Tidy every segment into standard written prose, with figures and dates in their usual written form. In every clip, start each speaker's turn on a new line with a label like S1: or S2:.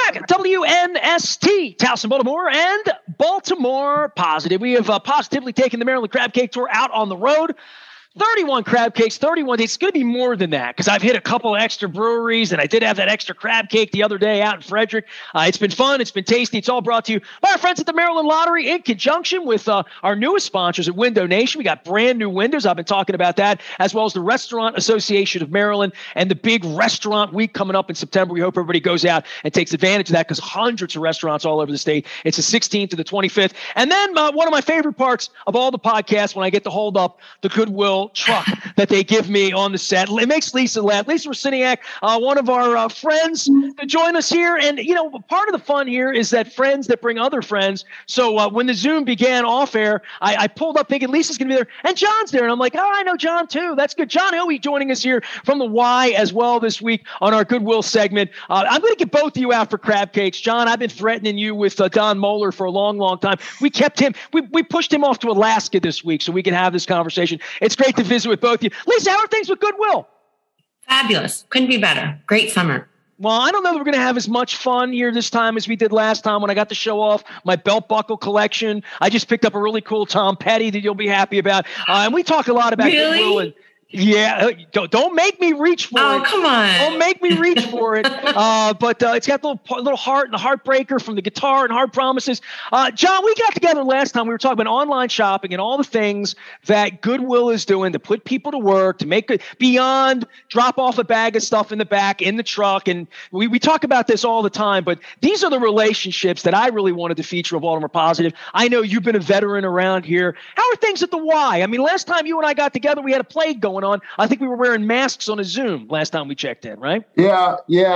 S1: back. WNST, Towson, Baltimore, and Baltimore Positive. We have positively taken the Maryland Crab Cake Tour out on the road. 31 crab cakes, 31 days. It's going to be more than that because I've hit a couple of extra breweries, and I did have that extra crab cake the other day out in Frederick. It's been fun. It's been tasty. It's all brought to you by our friends at the Maryland Lottery in conjunction with our newest sponsors at Window Nation. We got brand new windows. I've been talking about that, as well as the Restaurant Association of Maryland and the big restaurant week coming up in September. We hope everybody goes out and takes advantage of that because hundreds of restaurants all over the state. It's the 16th to the 25th. And then one of my favorite parts of all the podcasts when I get to hold up the Goodwill truck that they give me on the set. It makes Lisa laugh. Lisa Rosiniak, one of our friends, to join us here. And, you know, part of the fun here is that friends that bring other friends. So when the Zoom began off air, I pulled up thinking Lisa's going to be there. And John's there. And I'm like, oh, I know John too. That's good. John Hoey joining us here from the Y as well this week on our Goodwill segment. I'm going to get both of you out for crab cakes. John, I've been threatening you with Don Moeller for a long, long time. We kept him. We pushed him off to Alaska this week so we can have this conversation. It's great to visit with both of you. Lisa, how are things with Goodwill?
S2: Fabulous. Couldn't be better. Great summer.
S1: Well, I don't know that we're going to have as much fun here this time as we did last time when I got to show off my belt buckle collection. I just picked up a really cool Tom Petty that you'll be happy about. And we talk a lot about Goodwill. And yeah, don't make me reach for it.
S2: Oh, come on.
S1: Don't make me reach for it. But it's got the little heart and the heartbreaker from the guitar and Hard Promises. John, we got together last time. We were talking about online shopping and all the things that Goodwill is doing to put people to work, to make it beyond drop off a bag of stuff in the back, in the truck. And we talk about this all the time, but these are the relationships that I really wanted to feature of Baltimore Positive. I know you've been a veteran around here. How are things at the Y? I mean, last time you and I got together, we had a plague going on. I think we were wearing masks on a Zoom last time we checked in, right?
S3: Yeah.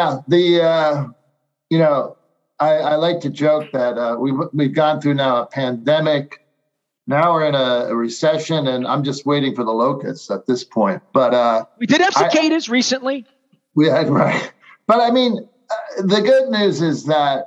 S3: I like to joke that we've gone through now a pandemic. Now we're in a recession, and I'm just waiting for the locusts at this point. But
S1: we did have cicadas recently.
S3: We had, right. But I mean, the good news is that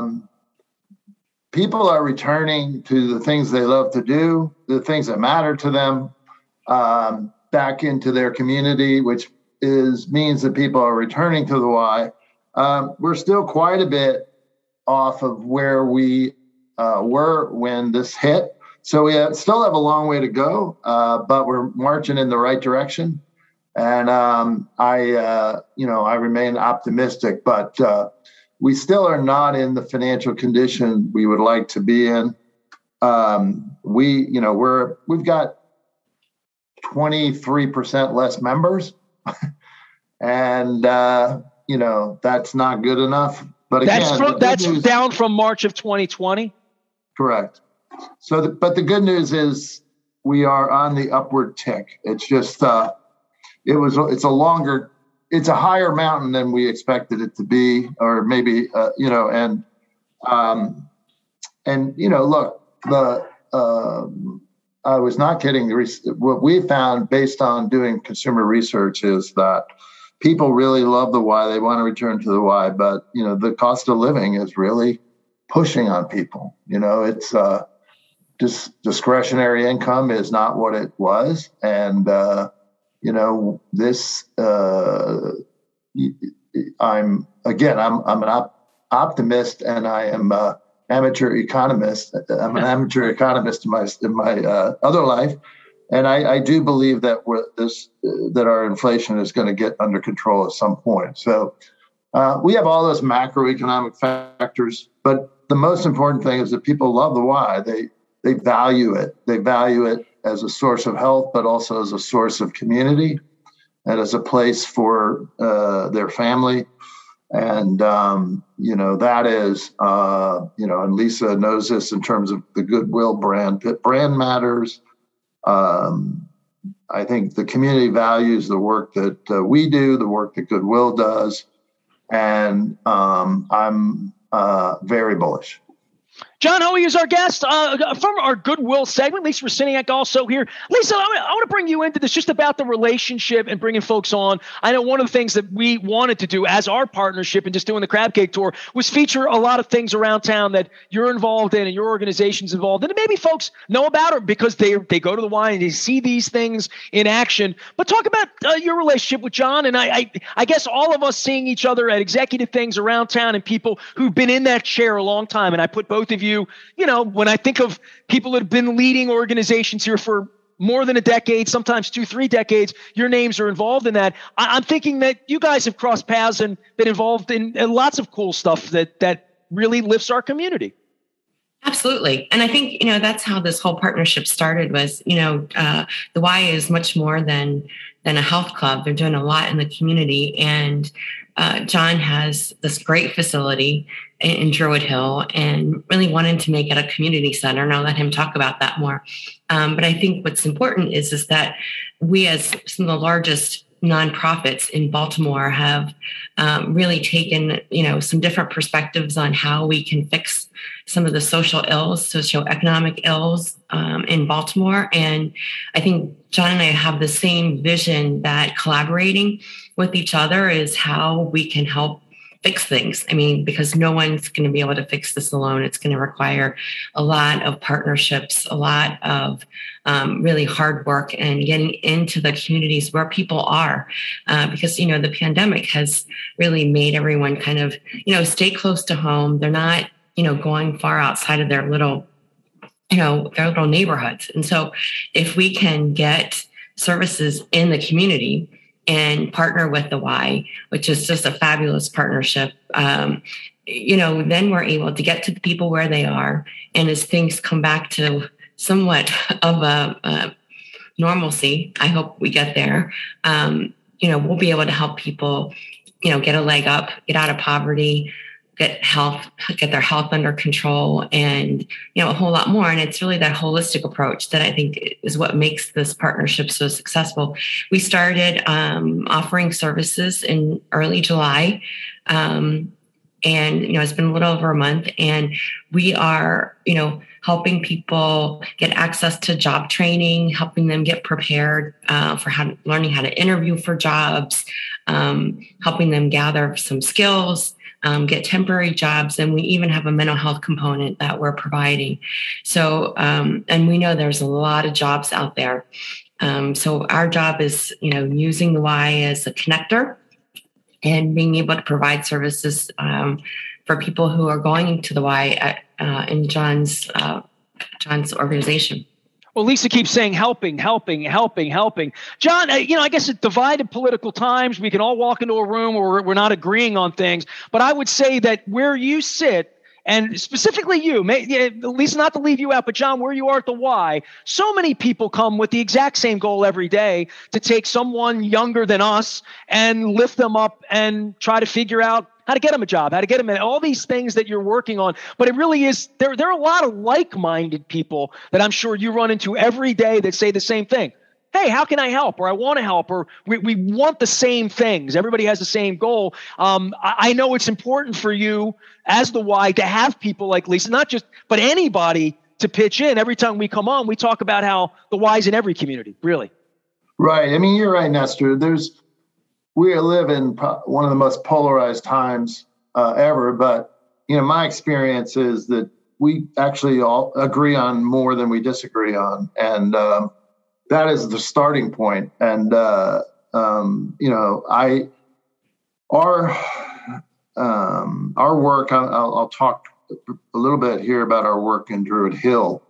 S3: people are returning to the things they love to do, the things that matter to them. Back into their community, which means that people are returning to the Y. We're still quite a bit off of where we were when this hit. So we still have a long way to go, but we're marching in the right direction. And I remain optimistic, but we still are not in the financial condition we would like to be in. We've got 23% less members. And, that's not good enough. But again,
S1: that's down from March of 2020. Correct.
S3: So, but the good news is we are on the upward tick. It's just, it's a higher mountain than we expected it to be, or maybe, look, I was not kidding. What we found based on doing consumer research is that people really love the Y. They want to return to the Y, but the cost of living is really pushing on people. It's discretionary income is not what it was, and I'm an optimist, and I am. Amateur economist. I'm an amateur economist in my other life, and I do believe that that our inflation is going to get under control at some point. So we have all those macroeconomic factors, but the most important thing is that people love the Y. They value it. They value it as a source of health, but also as a source of community and as a place for their family. And, that is, and Lisa knows this in terms of the Goodwill brand. Brand matters. I think the community values the work that we do, the work that Goodwill does. And I'm very bullish.
S1: John Hoey is our guest from our Goodwill segment. Lisa Rosiniak also here. Lisa, I want to bring you into this just about the relationship and bringing folks on. I know one of the things that we wanted to do as our partnership and just doing the Crab Cake Tour was feature a lot of things around town that you're involved in and your organization's involved in. And maybe folks know about it because they go to the Y and they see these things in action. But talk about your relationship with John. And I guess all of us seeing each other at executive things around town and people who've been in that chair a long time. And I put both of you, when I think of people that have been leading organizations here for more than a decade, sometimes 2-3 decades, your names are involved in that. I'm thinking that you guys have crossed paths and been involved in lots of cool stuff that really lifts our community.
S2: Absolutely. And I think, that's how this whole partnership started was, the Y is much more than a health club. They're doing a lot in the community. And John has this great facility in Druid Hill and really wanted to make it a community center. And I'll let him talk about that more. But I think what's important is that we, as some of the largest nonprofits in Baltimore, have really taken, some different perspectives on how we can fix some of the socioeconomic ills in Baltimore. And I think John and I have the same vision that collaborating with each other is how we can help fix things. I mean, because no one's going to be able to fix this alone. It's going to require a lot of partnerships, a lot of really hard work and getting into the communities where people are. Because, the pandemic has really made everyone kind of, stay close to home. They're not, going far outside of their little neighborhoods. And so if we can get services in the community and partner with the Y, which is just a fabulous partnership, then we're able to get to the people where they are. And as things come back to somewhat of a normalcy, I hope we get there, we'll be able to help people, get a leg up, get out of poverty, get their health under control, and, a whole lot more. And it's really that holistic approach that I think is what makes this partnership so successful. We started offering services in early July. And, it's been a little over a month, and we are, helping people get access to job training, helping them get prepared for learning how to interview for jobs, helping them gather some skills, get temporary jobs. And we even have a mental health component that we're providing. So, and we know there's a lot of jobs out there. So our job is, using the Y as a connector and being able to provide services for people who are going to the Y in John's organization.
S1: Well, Lisa keeps saying helping. John, I guess at divided political times, we can all walk into a room where we're not agreeing on things. But I would say that where you sit, and specifically you, Lisa, not to leave you out, but John, where you are at the Y, so many people come with the exact same goal every day to take someone younger than us and lift them up and try to figure out how to get them a job, how to get them in all these things that you're working on. But it really is, there are a lot of like-minded people that I'm sure you run into every day that say the same thing. Hey, how can I help? Or I want to help, or we want the same things. Everybody has the same goal. I know it's important for you as the Y to have people like Lisa, but anybody to pitch in. Every time we come on, we talk about how the Y's in every community, really.
S3: Right. I mean, you're right, Nestor. We live in one of the most polarized times ever, but my experience is that we actually all agree on more than we disagree on, and that is the starting point. And our work. I'll talk a little bit here about our work in Druid Hill.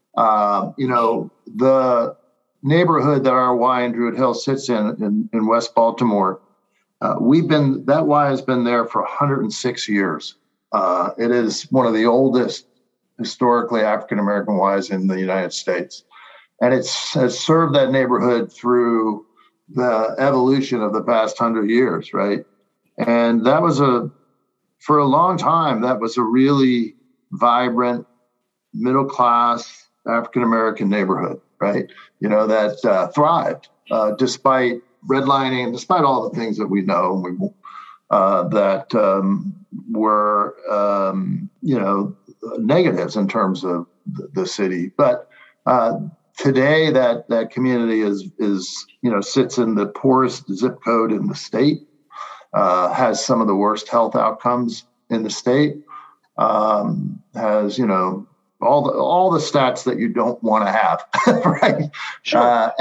S3: The neighborhood that our Y in Druid Hill sits in West Baltimore, that Y has been there for 106 years. It is one of the oldest historically African-American Ys in the United States. And has served that neighborhood through the evolution of the past 100 years, right? And that was for a long time, that was a really vibrant, middle-class African-American neighborhood, right? That thrived despite redlining, despite all the things that we know that were, negatives in terms of the city. But today, that community is sits in the poorest zip code in the state, has some of the worst health outcomes in the state, has all the stats that you don't want to have, right?
S1: Sure.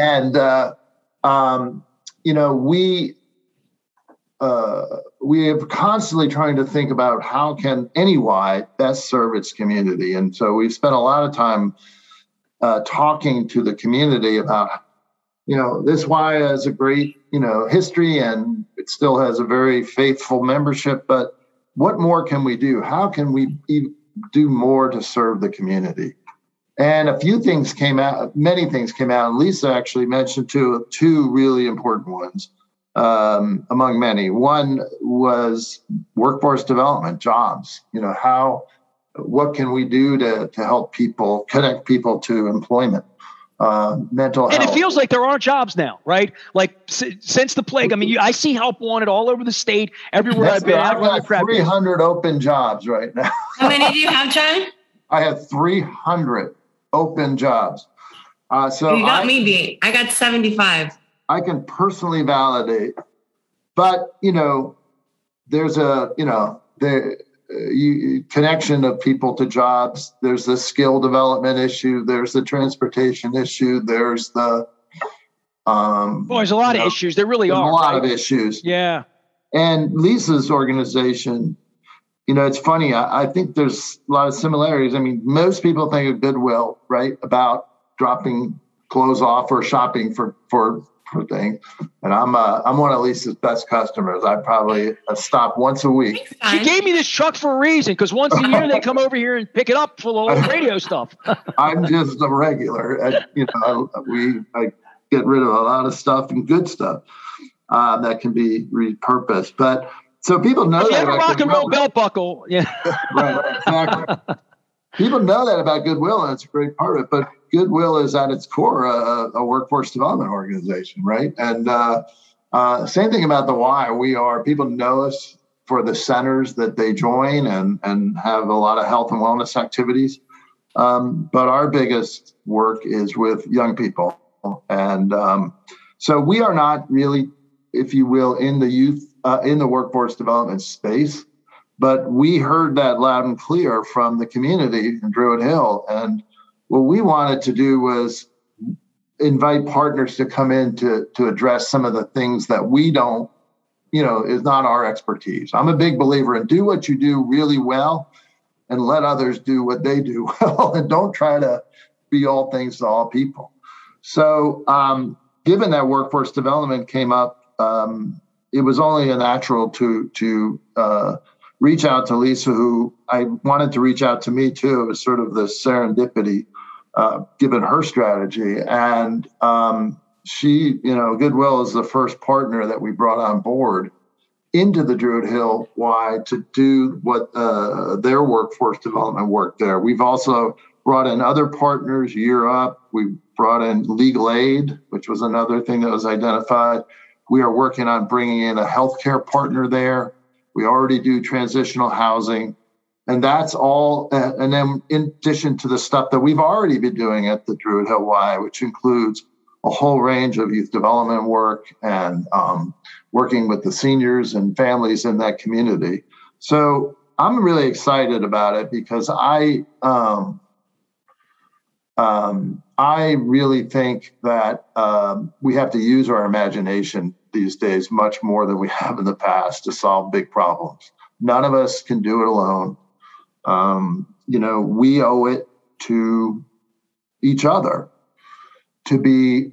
S3: We have constantly trying to think about how can any Y best serve its community. And so we've spent a lot of time talking to the community about, this Y has a great, history, and it still has a very faithful membership, but what more can we do? How can we do more to serve the community? And many things came out. And Lisa actually mentioned two really important ones. Among many. One was workforce development, jobs. What can we do to help people, connect people to employment, mental health?
S1: And it feels like there are jobs now, right? Like since the plague. I mean, I see help wanted all over the state, everywhere I've been.
S3: I've got 300 open jobs right now.
S2: How many do you have, John?
S3: I have 300 open jobs. So
S2: you got me beat. I got 75.
S3: I can personally validate, but there's a connection of people to jobs. There's the skill development issue. There's the transportation issue. There's the
S1: there's a lot of issues. There really are
S3: a lot of issues.
S1: Yeah.
S3: And Lisa's organization, it's funny. I think there's a lot of similarities. I mean, most people think of Goodwill, right, about dropping clothes off or shopping for thing. And I'm one of Lisa's best customers. I probably stop once a week.
S1: She gave me this truck for a reason, because once a year they come over here and pick it up full of old radio stuff.
S3: I'm just a regular. I get rid of a lot of stuff and good stuff that can be repurposed. But so people know
S1: if
S3: that.
S1: You have a rock and roll belt buckle. Yeah.
S3: Right, exactly. People know that about Goodwill, and it's a great part of it. But Goodwill is at its core a workforce development organization, right? And same thing about the Y. People know us for the centers that they join and have a lot of health and wellness activities. But our biggest work is with young people. And so we are not really, if you will, in the youth, in the workforce development space. But we heard that loud and clear from the community in Druid Hill. And what we wanted to do was invite partners to come in to address some of the things that we don't, is not our expertise. I'm a big believer in do what you do really well and let others do what they do well, and don't try to be all things to all people. So given that workforce development came up, it was only a natural to reach out to Lisa, who I wanted to reach out to me too. It was sort of the serendipity, given her strategy. And she, Goodwill is the first partner that we brought on board into the Druid Hill Y to do what their workforce development work there. We've also brought in other partners, Year Up. We brought in legal aid, which was another thing that was identified. We are working on bringing in a healthcare partner there. We already do transitional housing, and that's all. And then in addition to the stuff that we've already been doing at the Druid Hill Y, which includes a whole range of youth development work and working with the seniors and families in that community. So I'm really excited about it because I really think that we have to use our imagination these days much more than we have in the past to solve big problems. None of us can do it alone. We owe it to each other to be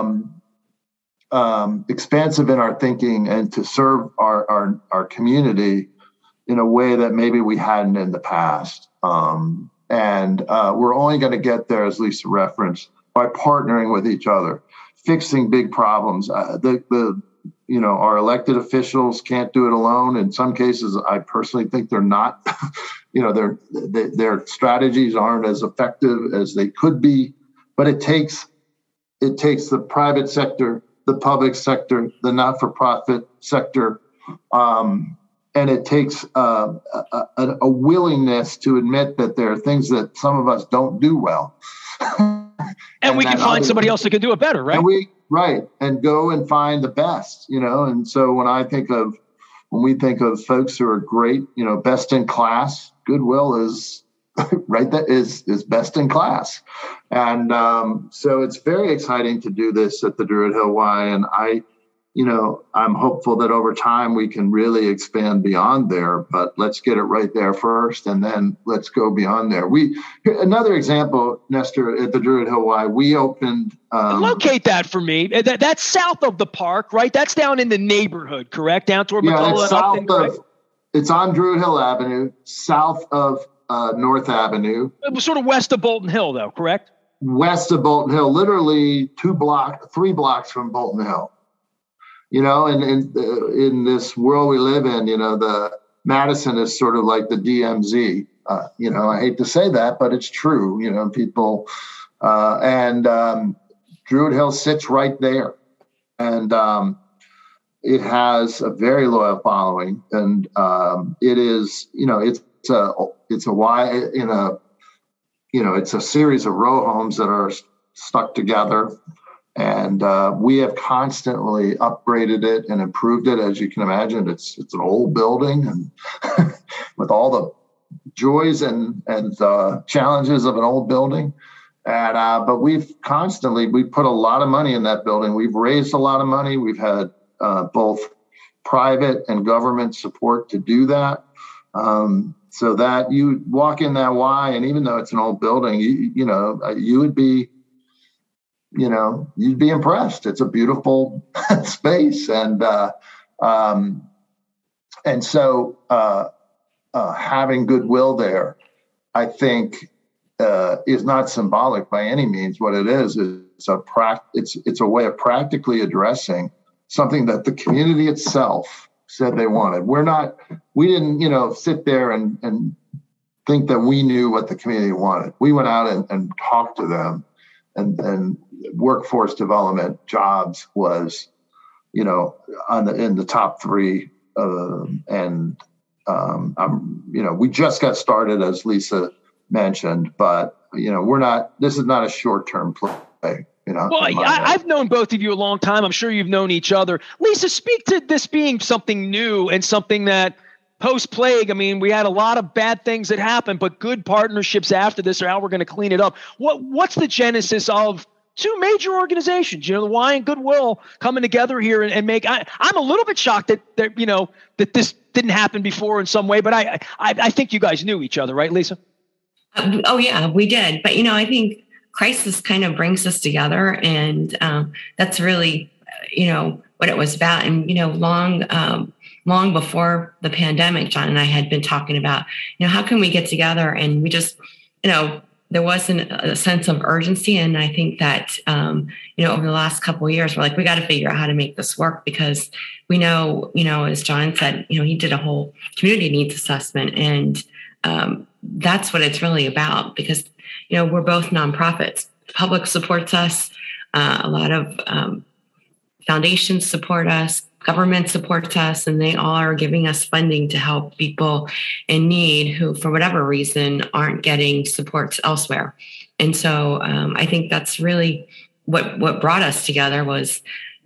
S3: expansive in our thinking and to serve our community in a way that maybe we hadn't in the past. And we're only going to get there, as Lisa referenced, by partnering with each other, fixing big problems. Our elected officials can't do it alone. In some cases, I personally think they're not. Their strategies aren't as effective as they could be. But it takes the private sector, the public sector, the not-for-profit sector, and it takes a willingness to admit that there are things that some of us don't do well.
S1: And we can find somebody else that can do it better, right?
S3: And go and find the best, And so when we think of folks who are great, best in class, Goodwill is right. That is best in class. And so it's very exciting to do this at the Druid Hill Y. And I'm hopeful that over time we can really expand beyond there, but let's get it right there first, and then let's go beyond there. Another example, Nestor, at the Druid Hill Y, we opened.
S1: Locate that for me. That's south of the park, right? That's down in the neighborhood, correct? Down toward McCullough.
S3: It's on Druid Hill Avenue, south of North Avenue.
S1: It was sort of west of Bolton Hill, though, correct?
S3: West of Bolton Hill, literally 3 blocks from Bolton Hill. And in this world we live in, the Madison is sort of like the DMZ. I hate to say that, but it's true. People Druid Hill sits right there, and it has a very loyal following, and it is, it's a series of row homes that are stuck together. And we have constantly upgraded it and improved it. As you can imagine, it's an old building, and with all the joys and challenges of an old building. And but we put a lot of money in that building. We've raised a lot of money. We've had both private and government support to do that. So that you walk in that Y, and even though it's an old building, you would be. You'd be impressed. It's a beautiful space. And so having Goodwill there, I think, is not symbolic by any means. What it is it's a way of practically addressing something that the community itself said they wanted. We didn't, sit there and think that we knew what the community wanted. We went out and talked to them, and workforce development, jobs was, in the top 3. We just got started, as Lisa mentioned, but this is not a short-term play.
S1: Well, I've known both of you a long time. I'm sure you've known each other. Lisa, speak to this being something new and something that post-plague, we had a lot of bad things that happened, but good partnerships after this are how we're going to clean it up. What's the genesis of 2 major organizations, the Y and Goodwill coming together here and make? I'm a little bit shocked that this didn't happen before in some way, but I think you guys knew each other, right, Lisa?
S2: Oh yeah, we did. But I think crisis kind of brings us together, and that's really what it was about. And long before the pandemic, John and I had been talking about how can we get together, and we just there wasn't a sense of urgency. And I think that, over the last couple of years, we're like, we got to figure out how to make this work, because we know, as John said, he did a whole community needs assessment. And that's what it's really about, because, we're both nonprofits. Public supports us. A lot of foundations support us. Government supports us, and they all are giving us funding to help people in need who, for whatever reason, aren't getting supports elsewhere. And so I think that's really what brought us together was,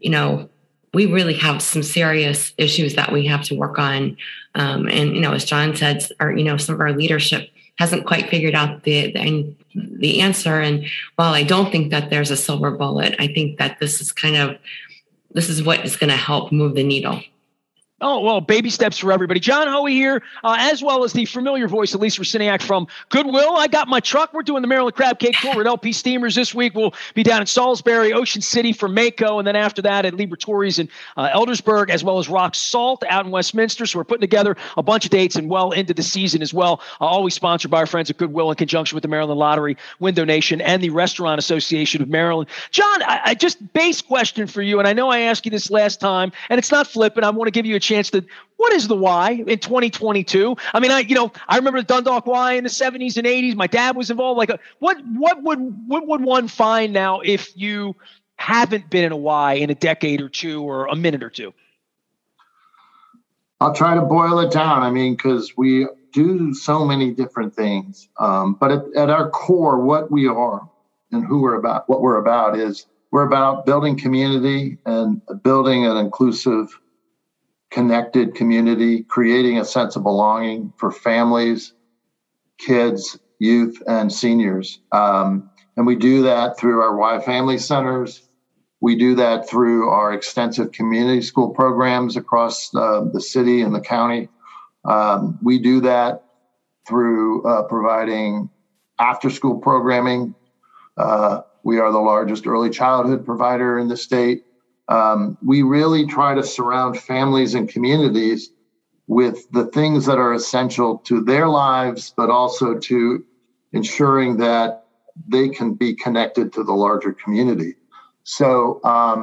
S2: we really have some serious issues that we have to work on. And, as John said, some of our leadership hasn't quite figured out the answer. And while I don't think that there's a silver bullet, I think that this is what is going to help move the needle.
S1: Oh, well, baby steps for everybody. John Hoey here, as well as the familiar voice of Lisa Raciniak from Goodwill. I got my truck. We're doing the Maryland Crab Cake Tour at LP Steamers this week. We'll be down in Salisbury, Ocean City for Mako, and then after that at Liberatories in Eldersburg, as well as Rock Salt out in Westminster. So we're putting together a bunch of dates and well into the season as well. Always sponsored by our friends at Goodwill in conjunction with the Maryland Lottery, Window Nation, and the Restaurant Association of Maryland. John, I just base question for you, and I know I asked you this last time, and it's not flippant. I want to give you a chance to, what is the Y in 2022? I remember the Dundalk Y in the 70s and 80s. My dad was involved. What would one find now if you haven't been in a Y in a decade or two or a minute or two?
S3: I'll try to boil it down. I mean, because we do so many different things. But at our core, what we are and what we're about is we're about building community and building an inclusive, connected community, creating a sense of belonging for families, kids, youth, and seniors. And we do that through our Y Family Centers. We do that through our extensive community school programs across the city and the county. We do that through providing after-school programming. We are the largest early childhood provider in the state. We really try to surround families and communities with the things that are essential to their lives, but also to ensuring that they can be connected to the larger community. So,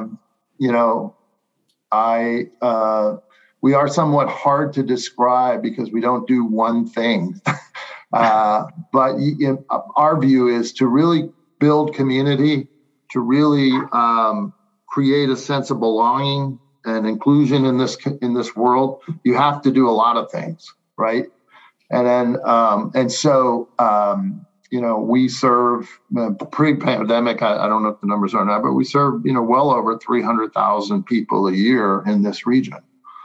S3: we are somewhat hard to describe because we don't do one thing. But our view is to really build community, to really create a sense of belonging and inclusion in this world. You have to do a lot of things, right? And then we serve pre-pandemic. I don't know if the numbers are now, but we serve well over 300,000 people a year in this region.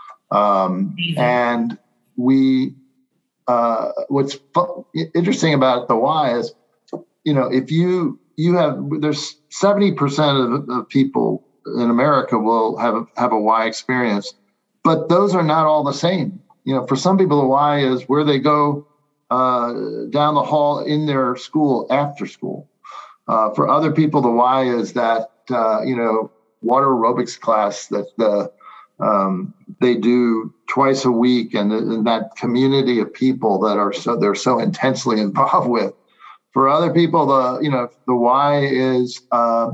S3: And we, what's interesting about the Y is, if you have, there's 70% of people in America will have a Y experience, but those are not all the same. For some people, the Y is where they go down the hall in their school after school. For other people, the Y is that, water aerobics class that they do twice a week, and that community of people that they're so intensely involved with. For other people, the Y is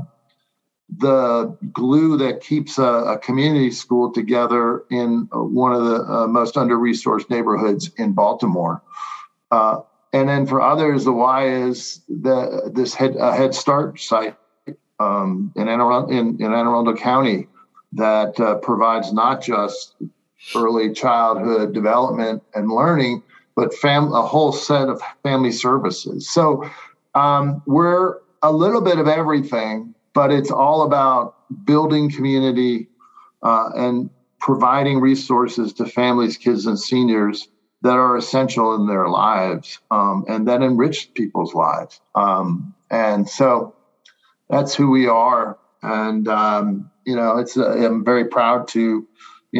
S3: the glue that keeps a community school together in one of the most under-resourced neighborhoods in Baltimore. And then for others, the Y is this Head Start site in Anne Arundel County that provides not just early childhood development and learning, but a whole set of family services. So we're a little bit of everything, but it's all about building community and providing resources to families, kids, and seniors that are essential in their lives and that enrich people's lives. And so that's who we are. And, I'm very proud to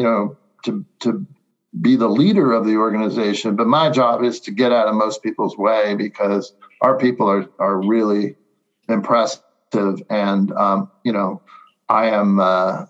S3: be the leader of the organization. But my job is to get out of most people's way because our people are really impressive. And, I am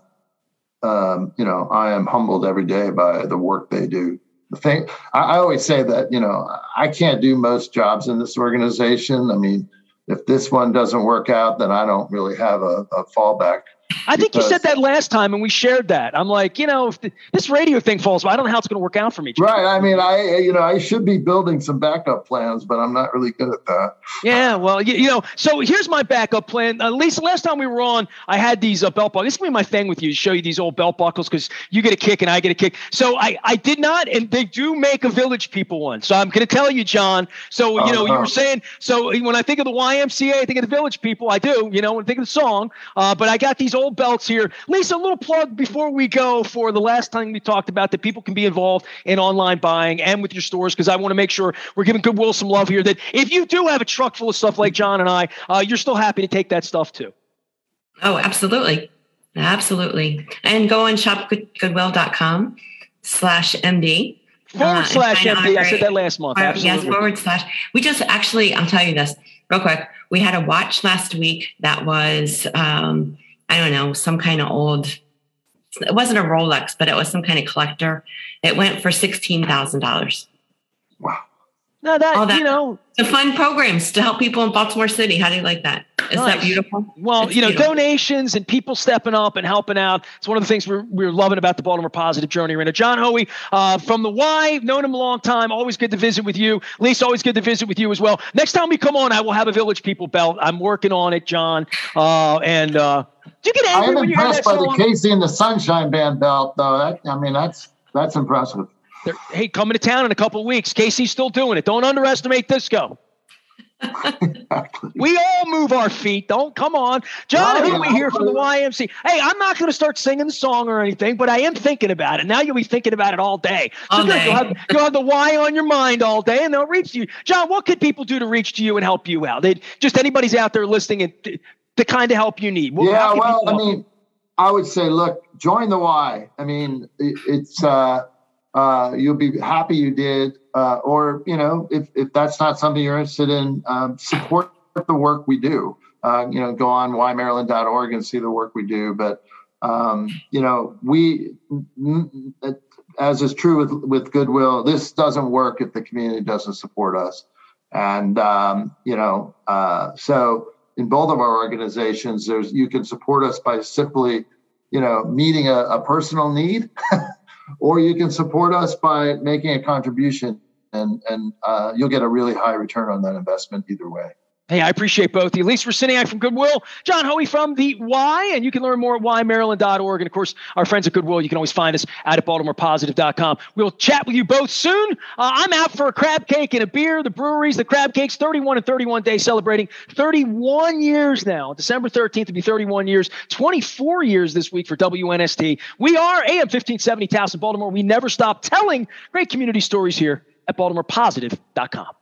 S3: humbled every day by the work they do. The thing I always say that, I can't do most jobs in this organization. I mean, if this one doesn't work out, then I don't really have a fallback.
S1: I think you said that last time, and we shared that. I'm like, if this radio thing falls, I don't know how it's going to work out for me.
S3: Right. I mean, I should be building some backup plans, but I'm not really good at that.
S1: Yeah. Well, so here's my backup plan. Lisa, last time we were on, I had these belt buckles. This is going to be my thing with you, to show you these old belt buckles because you get a kick and I get a kick. So I did not, and they do make a Village People one. So I'm going to tell you, John. So, you were saying, so when I think of the YMCA, I think of the Village People. I do, when I think of the song. But I got these old belts here. Lisa, a little plug before we go for the last time we talked about that people can be involved in online buying and with your stores, because I want to make sure we're giving Goodwill some love here, that if you do have a truck full of stuff like John and I, you're still happy to take that stuff too.
S2: Oh, absolutely. Absolutely. And go on shopgoodwill.com/MD.
S1: /MD. I said that last month. Absolutely.
S2: Yes, / We just actually, I'll tell you this real quick. We had a watch last week that was, I don't know, some kind of old, it wasn't a Rolex, but it was some kind of collector. It went for $16,000.
S3: Wow.
S1: No,
S2: the fun programs to help people in Baltimore City. How do you like that? Is that beautiful?
S1: Well, beautiful. Donations and people stepping up and helping out. It's one of the things we're loving about the Baltimore Positive Journey. Right now, John Hoey from the Y, known him a long time. Always good to visit with you. Lisa, always good to visit with you as well. Next time we come on, I will have a Village People belt. I'm working on it, John. Do you get angry when you hear that song?
S3: I'm impressed by the Casey and the Sunshine Band belt, though. That's impressive.
S1: Hey, coming to town in a couple of weeks. Casey's still doing it. Don't underestimate Disco. We all move our feet. Don't come on, John. Who do we hear from the YMC? Hey, I'm not going to start singing the song or anything, but I am thinking about it. Now you'll be thinking about it all day. So you'll have the Y on your mind all day, and they'll reach you. John, what could people do to reach to you and help you out? Just anybody's out there listening and the kind of help you need.
S3: I would say, look, join the Y. I mean, it's you'll be happy you did. Or, if that's not something you're interested in, support the work we do. Go on ymaryland.org and see the work we do. But, we, as is true with Goodwill, this doesn't work if the community doesn't support us. And, so in both of our organizations, you can support us by simply, meeting a personal need. Or you can support us by making a contribution, and you'll get a really high return on that investment either way.
S1: Hey, I appreciate both. Elise Raciniak from Goodwill, John Hoey from the Y, and you can learn more at ymaryland.org. And, of course, our friends at Goodwill, you can always find us out at BaltimorePositive.com. We'll chat with you both soon. I'm out for a crab cake and a beer. The breweries, the Crab Cakes, 31 and 31 days, celebrating 31 years now. December 13th will be 31 years, 24 years this week for WNST. We are AM 1570 Towson, Baltimore. We never stop telling great community stories here at BaltimorePositive.com.